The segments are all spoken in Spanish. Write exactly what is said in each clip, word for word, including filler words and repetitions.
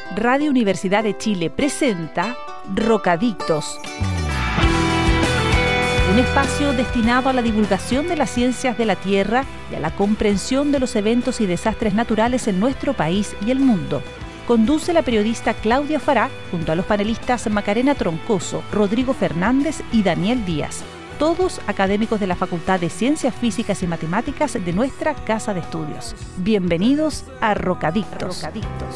Radio Universidad de Chile presenta Rocadictos, un espacio destinado a la divulgación de las ciencias de la Tierra y a la comprensión de los eventos y desastres naturales en nuestro país y el mundo. Conduce la periodista Claudia Fará junto a los panelistas Macarena Troncoso, Rodrigo Fernández y Daniel Díaz, todos académicos de la Facultad de Ciencias Físicas y Matemáticas de nuestra Casa de Estudios. Bienvenidos a Rocadictos. Rocadictos.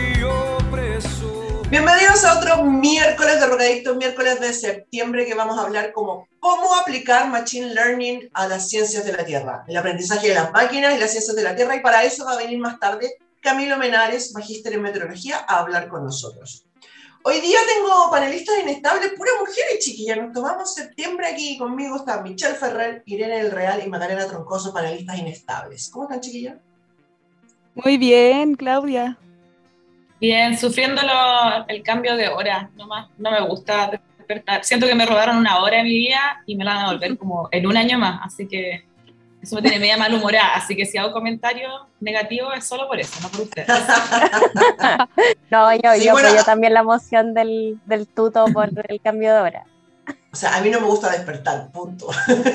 Bienvenidos a otro miércoles de Rocadictos, miércoles de septiembre, que vamos a hablar como cómo aplicar Machine Learning a las ciencias de la Tierra, el aprendizaje de las máquinas y las ciencias de la Tierra, y para eso va a venir más tarde Camilo Menares, magíster en meteorología, a hablar con nosotros. Hoy día tengo panelistas inestables, puras mujeres, chiquillas. Nos tomamos septiembre aquí. Conmigo están Michelle Ferrer, Irene del Real y Macarena Troncoso, panelistas inestables. ¿Cómo están, chiquillas? Muy bien, Claudia. Bien, sufriendo lo, el cambio de hora. No, más, no me gusta despertar. Siento que me robaron una hora de mi vida y me la van a devolver como en un año más. Así que eso me tiene media malhumorada. Así que si hago comentarios negativos es solo por eso, no por ustedes. No, yo, Sí, yo bueno, apoyo también la emoción del, del tuto por el cambio de hora. O sea, a mí no me gusta despertar, punto.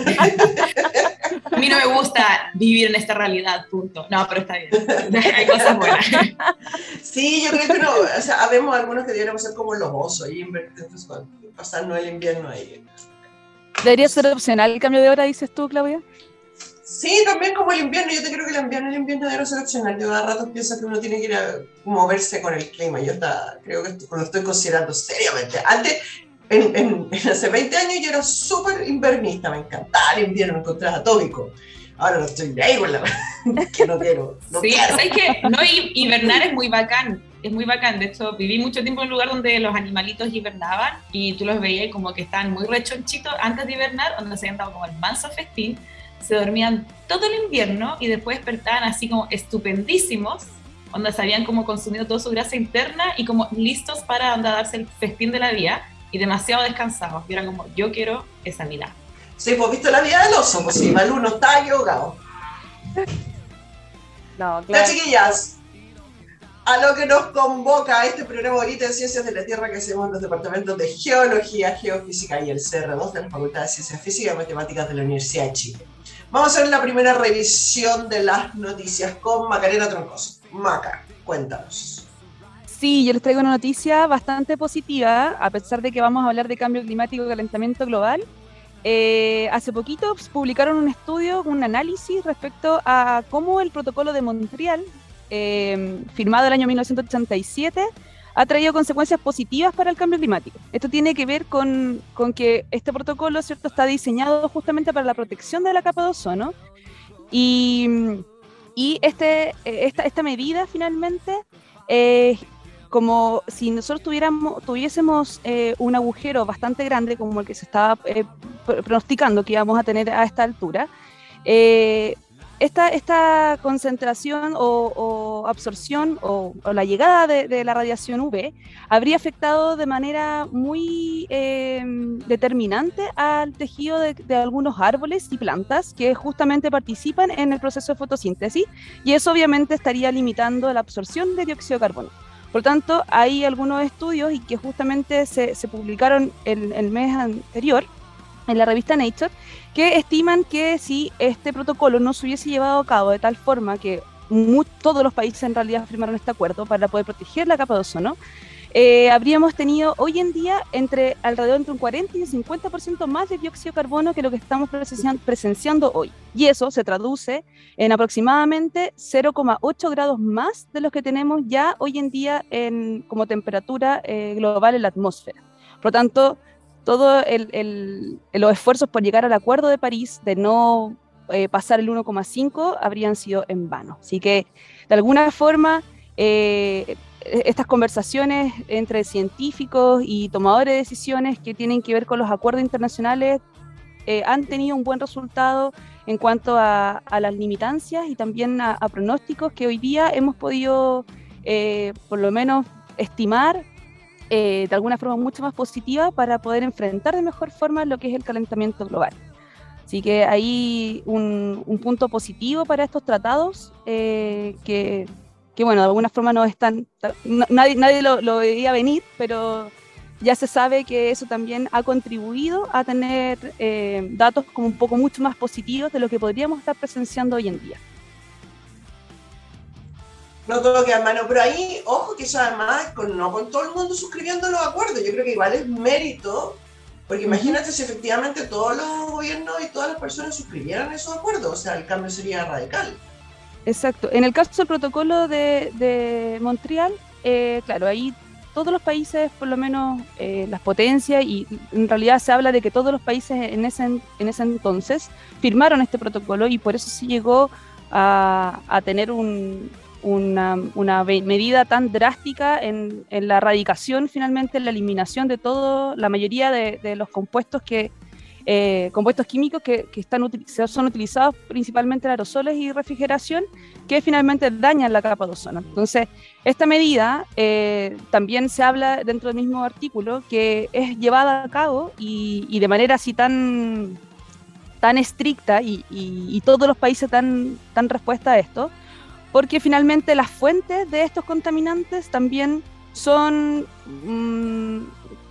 A mí no me gusta vivir en esta realidad, punto. No, pero está bien. Hay cosas buenas. Sí, yo creo que no. O sea, habemos algunos que deberíamos ser como los osos y pasarnos el invierno ahí. ¿Debería ser opcional el cambio de hora, dices tú, Claudia? Sí, también como el invierno. Yo te creo que el invierno, el invierno debe ser opcional. Yo a ratos pienso que uno tiene que ir a moverse con el clima. Yo está, creo que lo estoy considerando seriamente. Antes, en, en, en hace veinte años, yo era súper invernista. Me encantaba el invierno, me encontraba atómico. Ahora no estoy de ahí, la que no quiero. No sí, quiero. ¿sabes qué? No, hibernar es muy bacán. Es muy bacán. De hecho, viví mucho tiempo en un lugar donde los animalitos hibernaban y tú los veías como que estaban muy rechonchitos antes de hibernar, donde se habían dado como el manso festín. Se dormían todo el invierno y después despertaban así como estupendísimos, donde se habían como consumido toda su grasa interna y como listos para andar a darse el festín de la vida y demasiado descansados. Y era como, yo quiero esa vida. Sí, pues visto la vida del oso, pues sí, Malú no está ahogado. No, claro. Las chiquillas, a lo que nos convoca a este programa ahorita de Ciencias de la Tierra que hacemos en los departamentos de Geología, Geofísica y el C R dos de la Facultad de Ciencias Físicas y Matemáticas de la Universidad de Chile. Vamos a hacer la primera revisión de las noticias con Macarena Troncoso. Maca, cuéntanos. Sí, yo les traigo una noticia bastante positiva, a pesar de que vamos a hablar de cambio climático y calentamiento global. Eh, hace poquito pues, publicaron un estudio, un análisis respecto a cómo el protocolo de Montreal, eh, firmado el año mil novecientos ochenta y siete, ha traído consecuencias positivas para el cambio climático. Esto tiene que ver con, con que este protocolo, ¿cierto?, está diseñado justamente para la protección de la capa de ozono y, y este, esta, esta medida finalmente, eh, como si nosotros tuviéramos, tuviésemos eh, un agujero bastante grande como el que se estaba eh, pronosticando que íbamos a tener a esta altura, eh, Esta, esta concentración o, o absorción o, o la llegada de, de la radiación U V habría afectado de manera muy eh, determinante al tejido de, de algunos árboles y plantas que justamente participan en el proceso de fotosíntesis, y eso obviamente estaría limitando la absorción de dióxido de carbono. Por tanto, hay algunos estudios y que justamente se, se publicaron el, el mes anterior en la revista Nature, que estiman que si este protocolo no se hubiese llevado a cabo de tal forma que muy, todos los países en realidad firmaron este acuerdo para poder proteger la capa de ozono, eh, habríamos tenido hoy en día entre alrededor entre un cuarenta y un cincuenta por ciento más de dióxido de carbono que lo que estamos presenciando, presenciando hoy. Y eso se traduce en aproximadamente cero coma ocho grados más de los que tenemos ya hoy en día en, como temperatura eh, global en la atmósfera. Por lo tanto, todos el, el, los esfuerzos por llegar al Acuerdo de París de no eh, pasar el uno coma cinco habrían sido en vano. Así que, de alguna forma, eh, estas conversaciones entre científicos y tomadores de decisiones que tienen que ver con los acuerdos internacionales eh, han tenido un buen resultado en cuanto a, a las limitancias y también a, a pronósticos que hoy día hemos podido, eh, por lo menos, estimar Eh, de alguna forma mucho más positiva para poder enfrentar de mejor forma lo que es el calentamiento global. Así que hay un, un punto positivo para estos tratados eh, que que bueno, de alguna forma no están, no, nadie, nadie lo, lo veía venir, pero ya se sabe que eso también ha contribuido a tener eh, datos como un poco mucho más positivos de lo que podríamos estar presenciando hoy en día. No todo queda en mano, pero ahí, ojo que eso además, con, no con todo el mundo suscribiendo los acuerdos, yo creo que igual es mérito, porque uh-huh. imagínate si efectivamente todos los gobiernos y todas las personas suscribieran esos acuerdos, o sea, el cambio sería radical. Exacto. En el caso del protocolo de, de Montreal, eh, claro, ahí todos los países, por lo menos eh, las potencias, y en realidad se habla de que todos los países en ese, en ese entonces firmaron este protocolo y por eso se llegó a, a tener un... Una, una medida tan drástica en, en la erradicación, finalmente en la eliminación de todo, la mayoría de, de los compuestos que eh, compuestos químicos que, que están son utilizados principalmente en aerosoles y refrigeración, que finalmente dañan la capa de ozono. Entonces, esta medida eh, también se habla dentro del mismo artículo que es llevada a cabo y, y de manera así tan, tan estricta y, y, y todos los países dan, dan respuesta a esto, porque finalmente las fuentes de estos contaminantes también son, mmm,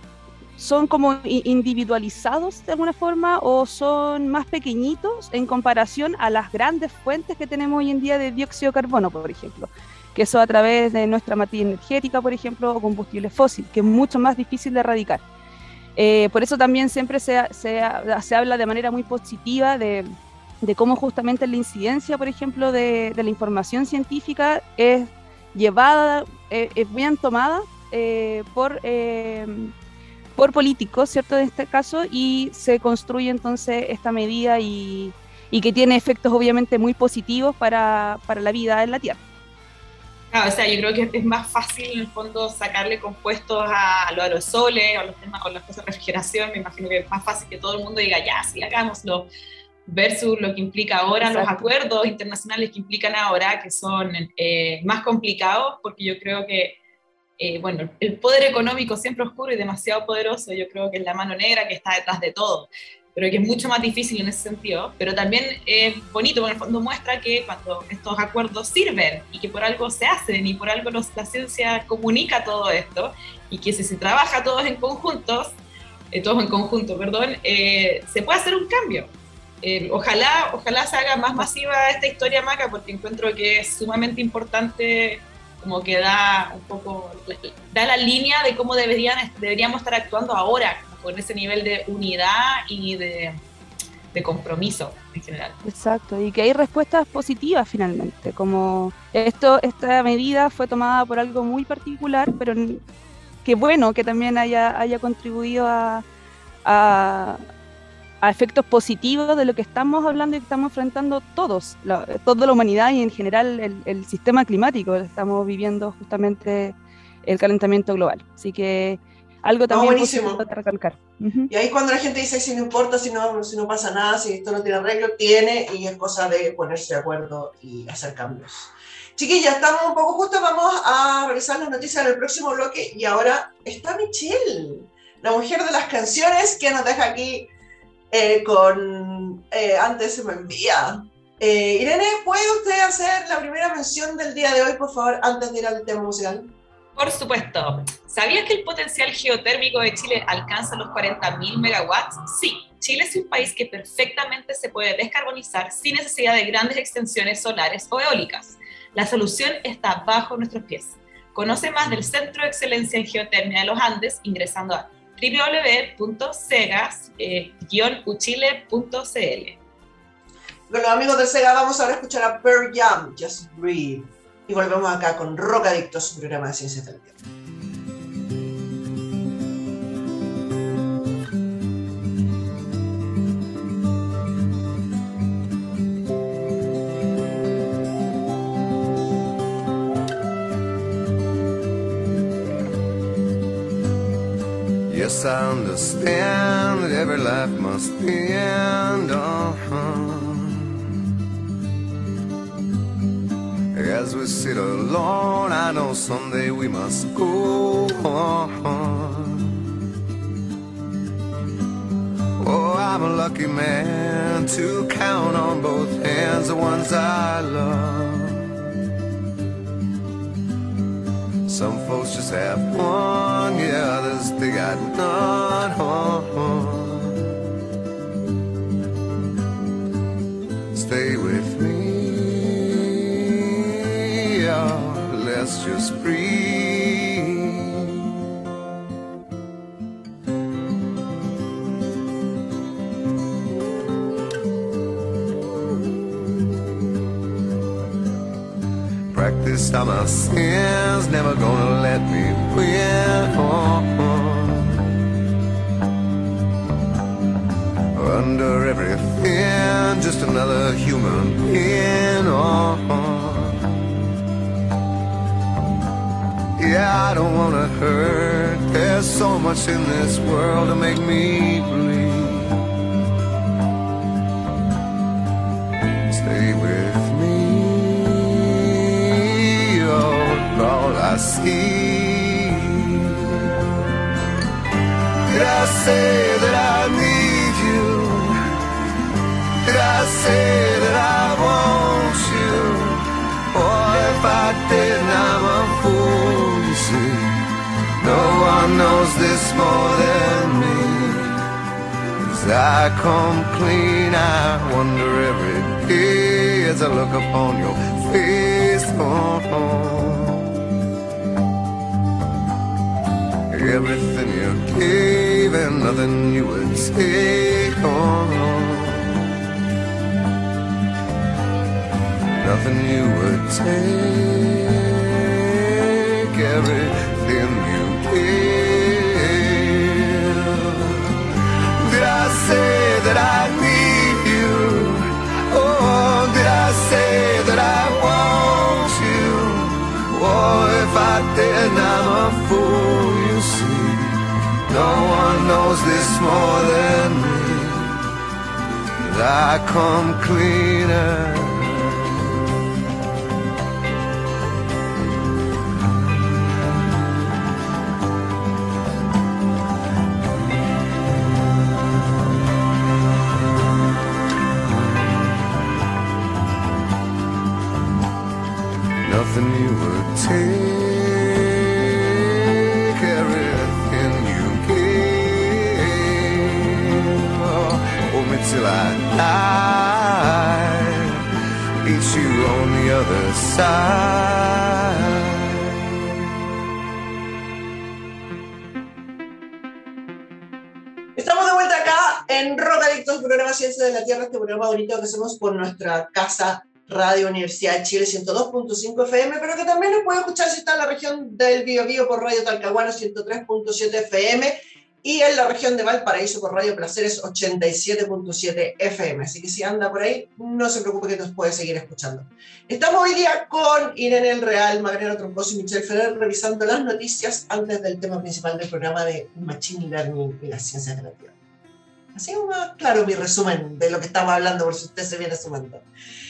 son como individualizados de alguna forma o son más pequeñitos en comparación a las grandes fuentes que tenemos hoy en día de dióxido de carbono, por ejemplo, que eso a través de nuestra matriz energética, por ejemplo, o combustible fósil, que es mucho más difícil de erradicar. Eh, por eso también siempre se, se, se habla de manera muy positiva de de cómo justamente la incidencia, por ejemplo, de, de la información científica es llevada, eh, es bien tomada eh, por, eh, por políticos, ¿cierto?, en este caso, y se construye entonces esta medida y, y que tiene efectos obviamente muy positivos para, para la vida en la Tierra. Claro, o sea, yo creo que es más fácil en el fondo sacarle compuestos a los aerosoles o los temas con las cosas de refrigeración. Me imagino que es más fácil que todo el mundo diga, ya, sí, hagámoslo, versus lo que implica ahora. Exacto. Los acuerdos internacionales que implican ahora, que son eh, más complicados, porque yo creo que, eh, bueno, el poder económico siempre oscuro y demasiado poderoso, yo creo que es la mano negra que está detrás de todo, pero que es mucho más difícil en ese sentido, pero también es bonito, porque en el fondo muestra que cuando estos acuerdos sirven, y que por algo se hacen, y por algo los, la ciencia comunica todo esto, y que si se trabaja todos en conjuntos, eh, todos en conjunto, perdón, eh, se puede hacer un cambio. Eh, ojalá, ojalá se haga más masiva esta historia Maca, porque encuentro que es sumamente importante, como que da un poco, da la línea de cómo deberían, deberíamos estar actuando ahora, con ese nivel de unidad y de, de compromiso en general. Exacto, y que hay respuestas positivas finalmente, como esto, esta medida fue tomada por algo muy particular, pero qué bueno que también haya, haya contribuido a, a a efectos positivos de lo que estamos hablando y que estamos enfrentando todos, la, toda la humanidad y en general el, el sistema climático. Estamos viviendo justamente el calentamiento global. Así que algo también no, buenísimo. Para recalcar. Uh-huh. Y ahí cuando la gente dice si no importa, si no, si no pasa nada, si esto no tiene arreglo, tiene, y es cosa de ponerse de acuerdo y hacer cambios. Chiquillas, estamos un poco justos, vamos a revisar las noticias en el próximo bloque, y ahora está Michelle, la mujer de las canciones, que nos deja aquí Eh, con, eh, antes se me envía. Eh, Irene, ¿puede usted hacer la primera mención del día de hoy, por favor, antes de ir al tema musical? Por supuesto. ¿Sabías que el potencial geotérmico de Chile alcanza los cuarenta mil megawatts? Sí, Chile es un país que perfectamente se puede descarbonizar sin necesidad de grandes extensiones solares o eólicas. La solución está bajo nuestros pies. Conoce más del Centro de Excelencia en Geotermia de los Andes ingresando a doble u doble u doble u punto segas guion u chile punto c l. Con los amigos de Sega vamos ahora a escuchar a Pearl Jam, Just Breathe. Y volvemos acá con Rock Adictos, su programa de Ciencias de la Tierra. Yes, I understand that every life must end. Uh-huh. As we sit alone, I know someday we must go on. Oh, I'm a lucky man to count on both hands the ones I love. Some folks just have one, yeah, others they got none. Stay with me, yeah, let's just breathe. Practice on my sins, never gonna let me win. Oh, oh. Under everything, just another human being. Oh, oh. Yeah, I don't wanna hurt. There's so much in this world to make me bleed. Stay with me. All I see. Did I say that I need you? Did I say that I want you? Or if I didn't, I'm a fool, you see. No one knows this more than me. As I come clean, I wonder every day as I look upon your face. Oh, oh. Everything you gave and nothing you would take on. Nothing you would take. Everything you gave. Did I say that I need you? Oh, did I say that I want you? Oh, if I didn't, I'm a fool, you see. No one knows this more than me. As I come cleaner. Nothing you would take, everything you gave. Oh, hold me till I die, eat you on the other side. Estamos de vuelta acá en Rocadictos, programa Ciencias de la Tierra, este programa bonito que hacemos por nuestra casa Radio Universidad de Chile ciento dos punto cinco F M, pero que también nos puede escuchar si está en la región del Biobío por Radio Talcahuano ciento tres punto siete F M y en la región de Valparaíso por Radio Placeres ochenta y siete punto siete F M. Así que si anda por ahí, no se preocupe que nos puede seguir escuchando. Estamos hoy día con Irene El Real, Magdalena Troncoso y Michelle Ferrer revisando las noticias antes del tema principal del programa de Machine Learning y las ciencias de la Tierra. Así es más claro mi resumen de lo que estamos hablando, por si usted se viene sumando.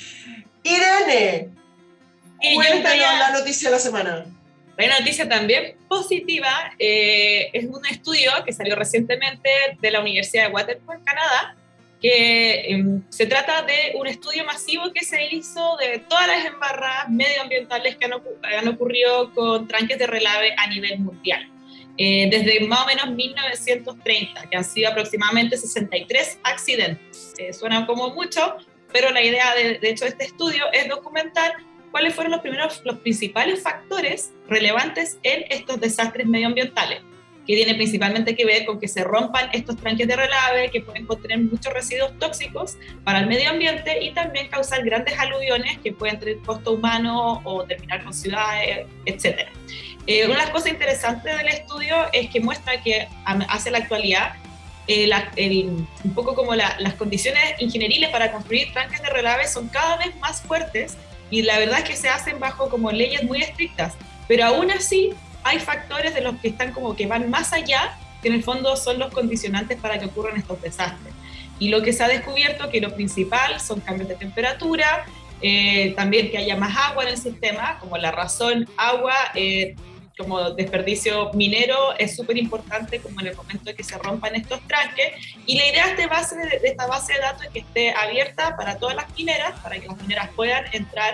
Irene, y cuéntanos yo la noticia de la semana. La noticia también positiva eh, es un estudio que salió recientemente de la Universidad de Waterford, Canadá, que eh, se trata de un estudio masivo que se hizo de todas las embarradas medioambientales que han, ocu- han ocurrido con tranques de relave a nivel mundial. Eh, desde más o menos mil novecientos treinta, que han sido aproximadamente sesenta y tres accidentes. Eh, suena como mucho, pero la idea de, de hecho de este estudio es documentar cuáles fueron los primeros, los principales factores relevantes en estos desastres medioambientales, que tiene principalmente que ver con que se rompan estos tranques de relave que pueden contener muchos residuos tóxicos para el medio ambiente y también causar grandes aluviones que pueden tener costo humano o terminar con ciudades, etcétera. Eh, una de las cosas interesantes del estudio es que muestra que hacia la actualidad Eh, la, el, un poco como la, las condiciones ingenieriles para construir tranques de relave son cada vez más fuertes y la verdad es que se hacen bajo como leyes muy estrictas, pero aún así hay factores de los que están como que van más allá, que en el fondo son los condicionantes para que ocurran estos desastres. Y lo que se ha descubierto que lo principal son cambios de temperatura, eh, también que haya más agua en el sistema, como la razón agua, eh, como desperdicio minero es súper importante como en el momento de que se rompan estos tranques, y la idea de, este base de, de esta base de datos es que esté abierta para todas las mineras, para que las mineras puedan entrar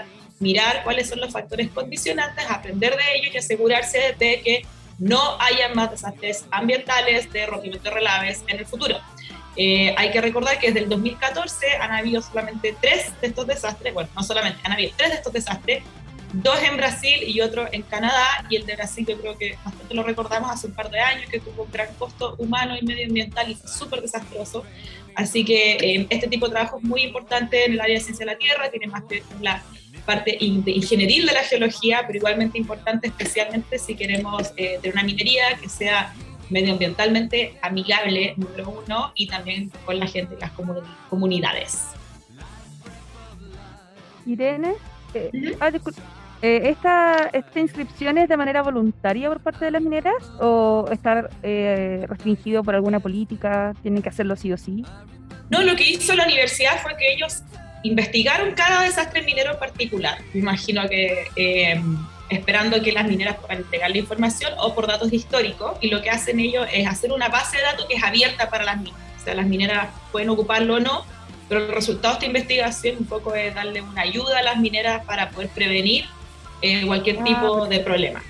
mirar cuáles son los factores condicionantes, aprender de ellos y asegurarse de que no haya más desastres ambientales de rompimiento de relaves en el futuro. Eh, hay que recordar que desde el dos mil catorce han habido solamente tres de estos desastres, bueno, no solamente, han habido tres de estos desastres, dos en Brasil y otro en Canadá, y el de Brasil yo creo que bastante lo recordamos hace un par de años, que tuvo un gran costo humano y medioambiental y fue súper desastroso. Así que eh, este tipo de trabajo es muy importante en el área de ciencia de la Tierra, tiene más que ver con la parte de ingeniería de la geología, pero igualmente importante especialmente si queremos eh, tener una minería que sea medioambientalmente amigable, número uno, y también con la gente, las comun- comunidades. Irene, eh, Uh-huh. ah, discul- eh, ¿esta, ¿esta inscripción es de manera voluntaria por parte de las mineras o está eh, restringido por alguna política? ¿Tienen que hacerlo sí o sí? No, lo que hizo la universidad fue que ellos investigaron cada desastre minero en particular. Me imagino que eh, esperando que las mineras puedan entregar la información o por datos históricos, y lo que hacen ellos es hacer una base de datos que es abierta para las mineras. O sea, las mineras pueden ocuparlo o no, pero el resultado de esta investigación un poco es darle una ayuda a las mineras para poder prevenir eh, cualquier Ah, tipo de problema.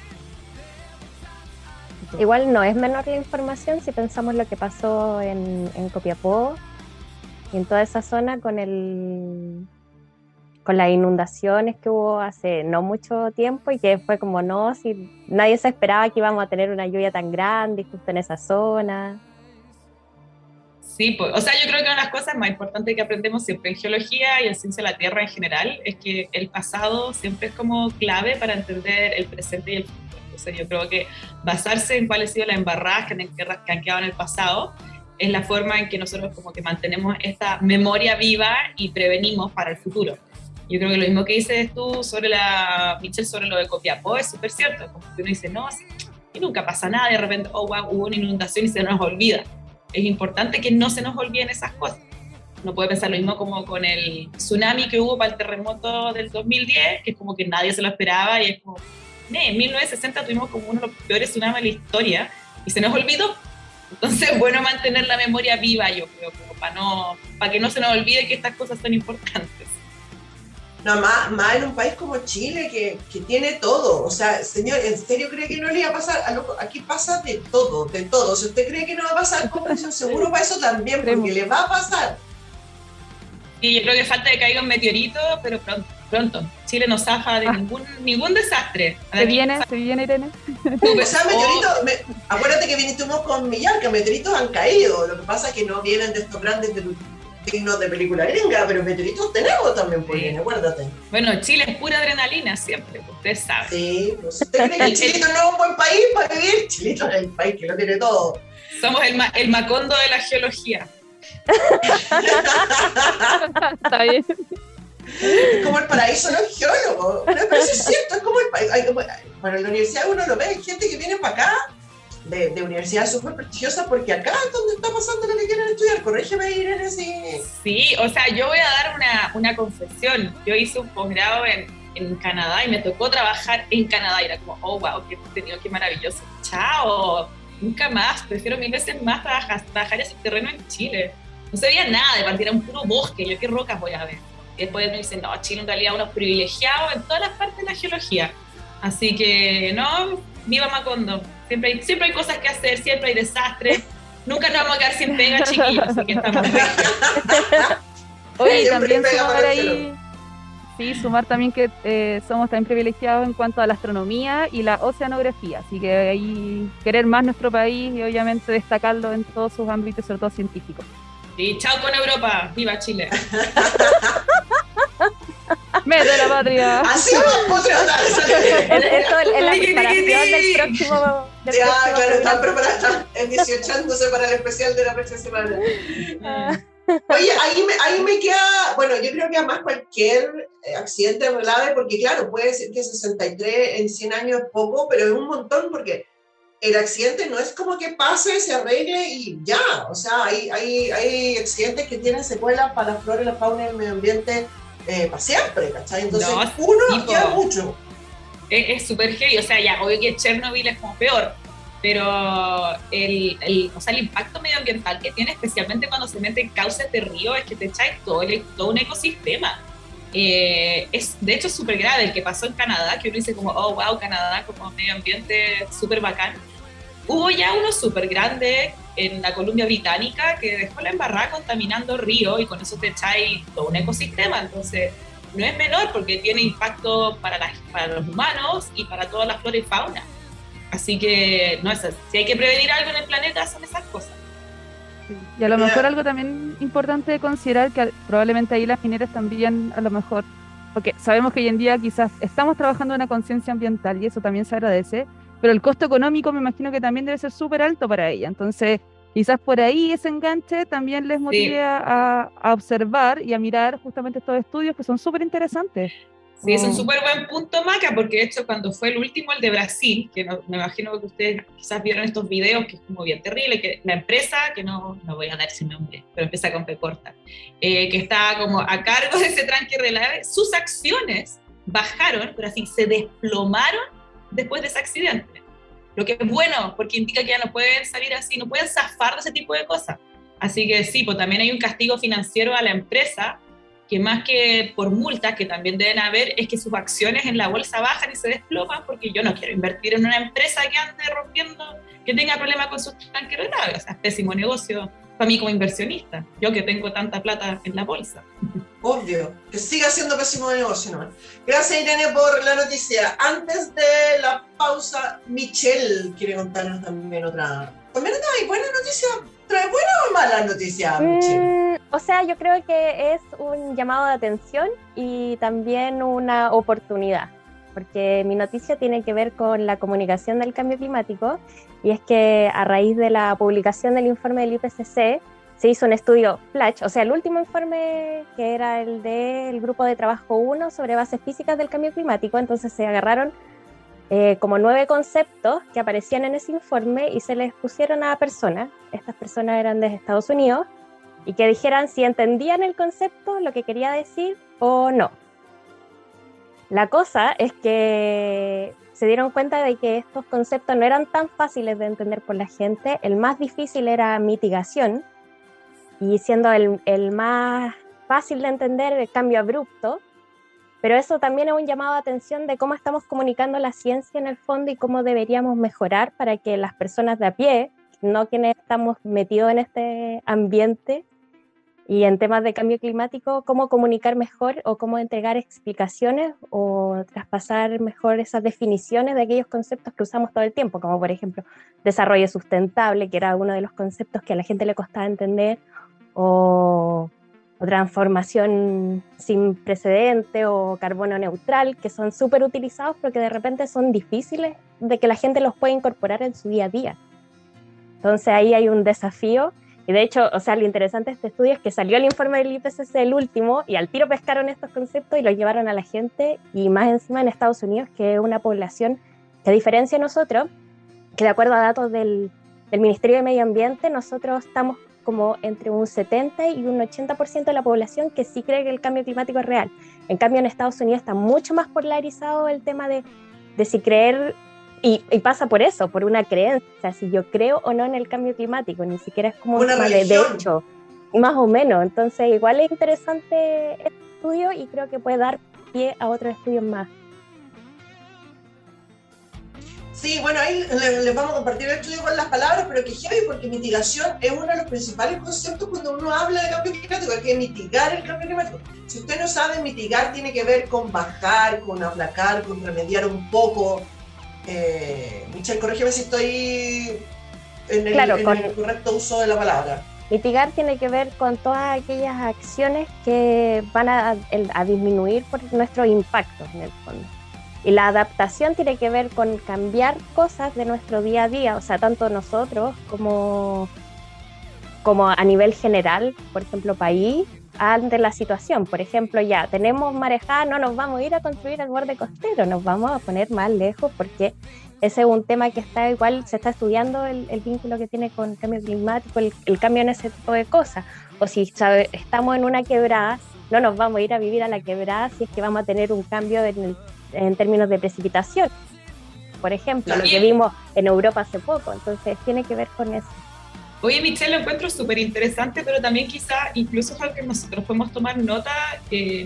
Igual no es menor la información si pensamos lo que pasó en, en Copiapó y en toda esa zona con el con las inundaciones que hubo hace no mucho tiempo, y que fue como no, si nadie se esperaba que íbamos a tener una lluvia tan grande justo en esa zona. Sí, pues, o sea, yo creo que una de las cosas más importantes que aprendemos siempre en geología y en ciencia de la Tierra en general es que el pasado siempre es como clave para entender el presente y el futuro. Entonces yo creo que basarse en cuáles han sido las embarradas que han, que han quedado en el pasado es la forma en que nosotros como que mantenemos esta memoria viva y prevenimos para el futuro. Yo creo que lo mismo que dices tú sobre la, Michelle, sobre lo de Copiapó es súper cierto. Como que uno dice, no, sí, y nunca pasa nada, y de repente, oh, wow, hubo una inundación y se nos olvida. Es importante que no se nos olviden esas cosas. No puede pensar lo mismo como con el tsunami que hubo para el terremoto del dos mil diez, que es como que nadie se lo esperaba, y es como, nee, en mil novecientos sesenta tuvimos como uno de los peores tsunamis de la historia, y se nos olvidó. Entonces es bueno mantener la memoria viva, yo creo, como para, no, para que no se nos olvide que estas cosas son importantes. No, más, más en un país como Chile, que, que tiene todo. O sea, señor, ¿en serio cree que no le iba a pasar? A lo, aquí pasa de todo, de todo. Si usted cree que no va a pasar, póngase un seguro para eso también, porque le va a pasar. Sí, yo creo que falta que caiga un meteorito, pero pronto. pronto. Chile no zafa de Ah. ningún, ningún desastre. ¿Se viene, se viene, Irene? O sea, meteoritos, me, acuérdate que vinimos con Millarca, meteoritos han caído. Lo que pasa es que no vienen de estos grandes de, dignos de película gringa, pero meteoritos tenemos también, por bien, acuérdate. Bueno, Chile es pura adrenalina siempre, usted sabe. Sí, pues usted cree que Chilito no es un buen país para vivir. Chilito es el país que lo tiene todo. Somos el, ma el Macondo de la geología. Está bien. Es como el paraíso de los geólogos. No, pero eso es cierto, es como el país. Bueno, en la universidad uno lo ve, hay gente que viene para acá de, de universidades súper prestigiosas, porque acá es donde está pasando lo que quieren estudiar. Corrígeme, Irene, si... Sí, o sea, yo voy a dar una, una confesión. Yo hice un posgrado en, en Canadá y me tocó trabajar en Canadá. Y era como, oh, wow, qué contenido, qué maravilloso. Chao, nunca más. Prefiero mil veces más trabajar, trabajar ese terreno en Chile. No se veía nada, de partir era un puro bosque. Yo, ¿qué rocas voy a ver? Y después me dicen, no, Chile en realidad unos privilegiados en todas las partes de la geología. Así que, no, viva Macondo. Siempre hay, siempre hay cosas que hacer, siempre hay desastres. Nunca nos vamos a quedar sin pega, chiquillos, así que estamos bien. Oye, Siempre también pega sumar para el ahí, cielo. sí, sumar también que eh, somos también privilegiados en cuanto a la astronomía y la oceanografía, así que ahí querer más nuestro país y obviamente destacarlo en todos sus ámbitos, sobre todo científicos. Y chao con Europa, viva Chile. ¡Mete la patria! Así vamos, patriotas. Es- Esto es la preparación del próximo. Del Ya, próximo claro, están programa. preparados, están dieciochándose para el especial de la próxima semana. Ah. Oye, ahí me, ahí me queda, bueno, yo creo que además cualquier eh, accidente grave, porque claro, puede ser que sesenta y tres en cien años es poco, pero es un montón, porque el accidente no es como que pase, se arregle y ya. O sea, hay, hay, hay accidentes que tienen secuelas para la flora y la fauna y el medio ambiente eh, para siempre, ¿cachai? Entonces, No, uno tipo, queda mucho. Es súper heavy, o sea, ya, obvio que Chernobyl es como peor, pero el, el, o sea, el impacto medioambiental que tiene, especialmente cuando se meten cauces de río, es que te echáis todo, el, todo un ecosistema. eh, es de hecho súper grave el que pasó en Canadá, que uno dice como, oh, wow, Canadá como medio ambiente súper bacán. Hubo ya uno súper grande en la Columbia Británica que dejó la embarrada contaminando ríos y con eso te echáis todo un ecosistema, entonces no es menor porque tiene impacto para, las, para los humanos y para toda la flora y fauna. Así que, no es así. Si hay que prevenir algo en el planeta, son esas cosas. Sí. Y a lo mejor algo también importante de considerar, que probablemente ahí las mineras también, a lo mejor, porque sabemos que hoy en día quizás estamos trabajando en una conciencia ambiental y eso también se agradece, pero el costo económico me imagino que también debe ser súper alto para ella. Entonces, quizás por ahí ese enganche también les motive sí. a, a observar y a mirar justamente estos estudios que son súper interesantes. Sí, es un súper buen punto, Maca, porque de hecho cuando fue el último, el de Brasil, que no, me imagino que ustedes quizás vieron estos videos, que es como bien terrible, que la empresa, que no, no voy a dar ese nombre, pero empieza con P corta, eh, que está como a cargo de ese tranque relave, sus acciones bajaron, pero así se desplomaron después de ese accidente. Lo que es bueno, porque indica que ya no pueden salir así, no pueden zafar de ese tipo de cosas. Así que sí, pues también hay un castigo financiero a la empresa, que más que por multas, que también deben haber, es que sus acciones en la bolsa bajan y se desploman, porque yo no quiero invertir en una empresa que ande rompiendo, que tenga problemas con sus tanques relaves. O sea, es pésimo negocio para mí como inversionista, yo que tengo tanta plata en la bolsa. Obvio, que siga siendo pésimo negocio, ¿no? Gracias, Irene, por la noticia. Antes de la pausa, Michelle quiere contarnos también otra... ¿También hay buena noticia? ¿Trae buena o mala noticia, Michelle? Mm, o sea, yo creo que es un llamado de atención y también una oportunidad, porque mi noticia tiene que ver con la comunicación del cambio climático, y es que a raíz de la publicación del informe del I P C C se hizo un estudio flash, o sea, el último informe, que era el del Grupo de Trabajo uno sobre bases físicas del cambio climático. Entonces se agarraron eh, como nueve conceptos que aparecían en ese informe y se les pusieron a personas. Estas personas eran de Estados Unidos, y que dijeran si entendían el concepto, lo que quería decir o no. La cosa es que se dieron cuenta de que estos conceptos no eran tan fáciles de entender por la gente. El más difícil era mitigación, y siendo el, el más fácil de entender el cambio abrupto, pero eso también es un llamado de atención de cómo estamos comunicando la ciencia en el fondo y cómo deberíamos mejorar para que las personas de a pie, no quienes estamos metidos en este ambiente y en temas de cambio climático, cómo comunicar mejor o cómo entregar explicaciones o traspasar mejor esas definiciones de aquellos conceptos que usamos todo el tiempo, como por ejemplo desarrollo sustentable, que era uno de los conceptos que a la gente le costaba entender, o, o transformación sin precedente, o carbono neutral, que son súper utilizados pero que de repente son difíciles de que la gente los pueda incorporar en su día a día. Entonces ahí hay un desafío. Y de hecho, o sea, lo interesante de este estudio es que salió el informe del I P C C, el último, y al tiro pescaron estos conceptos y los llevaron a la gente, y más encima en Estados Unidos, que es una población que, a diferencia de nosotros, que de acuerdo a datos del, del Ministerio de Medio Ambiente, nosotros estamos como entre un setenta y un ochenta por ciento de la población que sí cree que el cambio climático es real. En cambio, en Estados Unidos está mucho más polarizado el tema de, de si creer... Y, y pasa por eso, por una creencia, si yo creo o no en el cambio climático, ni siquiera es como una de, de hecho, más o menos. Entonces igual es interesante este estudio y creo que puede dar pie a otros estudios más. Sí, bueno, ahí les le vamos a compartir el estudio con las palabras, pero que heavy, porque mitigación es uno de los principales conceptos cuando uno habla de cambio climático. Hay que mitigar el cambio climático. Si usted no sabe, mitigar tiene que ver con bajar, con aplacar, con remediar un poco. Eh, Michelle, corrígeme si estoy en, el, claro, en con, el correcto uso de la palabra. Mitigar tiene que ver con todas aquellas acciones que van a, a disminuir por nuestros impactos en el fondo. Y la adaptación tiene que ver con cambiar cosas de nuestro día a día, o sea, tanto nosotros como, como a nivel general, por ejemplo, país, ante la situación. Por ejemplo, ya tenemos marejada, no nos vamos a ir a construir el borde costero, nos vamos a poner más lejos, porque ese es un tema que está igual, se está estudiando el, el vínculo que tiene con el cambio climático, el, el cambio en ese tipo de cosas. O si sabe, estamos en una quebrada, no nos vamos a ir a vivir a la quebrada si es que vamos a tener un cambio en, el, en términos de precipitación, por ejemplo, lo que vimos en Europa hace poco. Entonces tiene que ver con eso. Oye, Michelle, lo encuentro súper interesante, pero también quizá incluso es algo que nosotros podemos tomar nota, eh,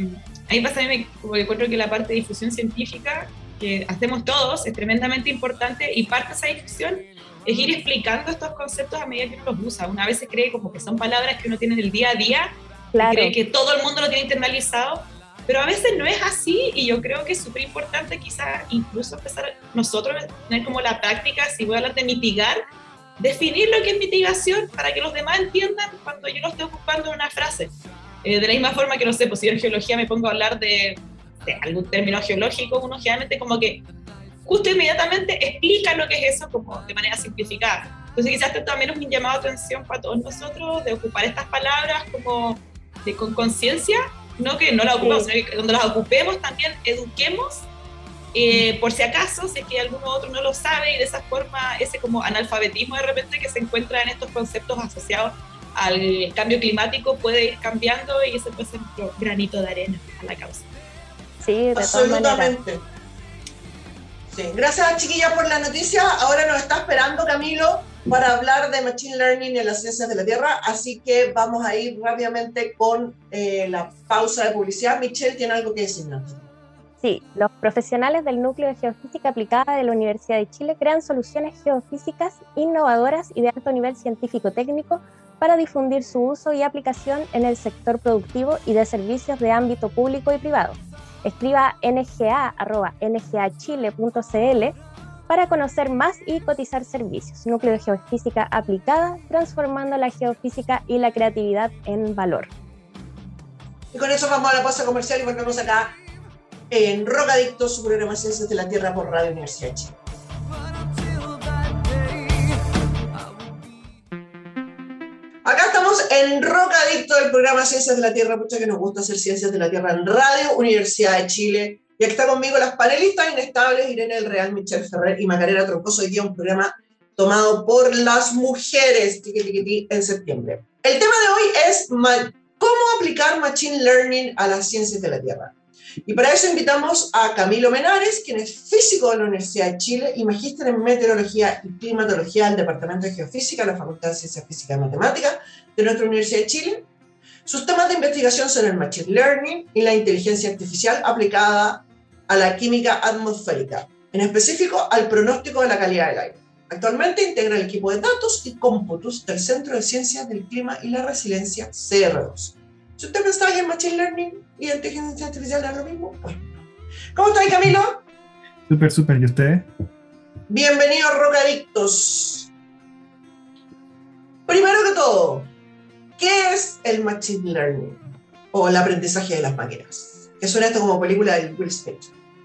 A mí pasa a mí me, como que encuentro que la parte de difusión científica que hacemos todos es tremendamente importante y parte de esa difusión es ir explicando estos conceptos a medida que uno los usa. Una vez se cree como que son palabras que uno tiene en el día a día, Claro. y cree que todo el mundo lo tiene internalizado, pero a veces no es así, y yo creo que es súper importante quizás incluso empezar nosotros a tener como la práctica, si voy a hablar de mitigar, definir lo que es mitigación para que los demás entiendan cuando yo lo estoy ocupando en una frase. Eh, de la misma forma que, no sé, pues si en geología me pongo a hablar de, de algún término geológico, uno generalmente como que justo inmediatamente explica lo que es eso como de manera simplificada. Entonces quizás esto también es un llamado de atención para todos nosotros de ocupar estas palabras como de, con conciencia, no que no las ocupemos, sí. sino que cuando las ocupemos también eduquemos, eh, por si acaso, si es que alguno otro no lo sabe, y de esa forma ese como analfabetismo de repente que se encuentra en estos conceptos asociados al cambio climático puede ir cambiando, y ese puede ser nuestro granito de arena a la causa. Sí, de absolutamente. Sí. Gracias, chiquillas, por la noticia. Ahora nos está esperando Camilo para hablar de Machine Learning en las ciencias de la Tierra, así que vamos a ir rápidamente con eh, la pausa de publicidad. Michelle tiene algo que decirnos. Sí, los profesionales del Núcleo de Geofísica Aplicada de la Universidad de Chile crean soluciones geofísicas innovadoras y de alto nivel científico-técnico para difundir su uso y aplicación en el sector productivo y de servicios de ámbito público y privado. Escriba n g a arroba n g a chile punto c l para conocer más y cotizar servicios. Núcleo de Geofísica Aplicada, transformando la geofísica y la creatividad en valor. Y con eso vamos a la pausa comercial y volvemos acá en Rocadictos, su programa Ciencias de la Tierra por Radio Universidad de Chile. Acá estamos en Rocadictos, el programa Ciencias de la Tierra, mucho que nos gusta hacer Ciencias de la Tierra en Radio Universidad de Chile. Y aquí está conmigo las panelistas inestables, Irene del Real, Michelle Ferrer y Macarena Troncoso. Hoy día un programa tomado por las mujeres, tiqui, tiqui, tiqui, en septiembre. El tema de hoy es cómo aplicar Machine Learning a las ciencias de la Tierra. Y para eso invitamos a Camilo Menares, quien es físico de la Universidad de Chile y magíster en Meteorología y Climatología del Departamento de Geofísica de la Facultad de Ciencias Físicas y Matemáticas de nuestra Universidad de Chile. Sus temas de investigación son el Machine Learning y la inteligencia artificial aplicada a la química atmosférica, en específico al pronóstico de la calidad del aire. Actualmente integra el equipo de datos y cómputos del Centro de Ciencias del Clima y la Resiliencia C R dos. Si usted pensaba que en Machine Learning y inteligencia artificial era lo mismo, pues no. ¿Cómo está, Camilo? Súper, súper. ¿Y usted? Bienvenido a Rocadictos. Primero que todo, ¿qué es el Machine Learning? O el aprendizaje de las máquinas. Que suena esto como película de Will Smith.